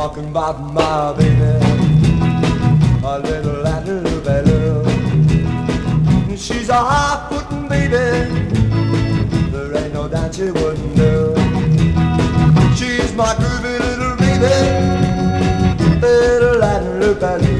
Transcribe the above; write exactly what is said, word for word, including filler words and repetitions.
talking about my baby, a little Latin bella. She's a hot-footin' baby, there ain't no dance she wouldn't do. She's my groovy little baby, little Latin bella.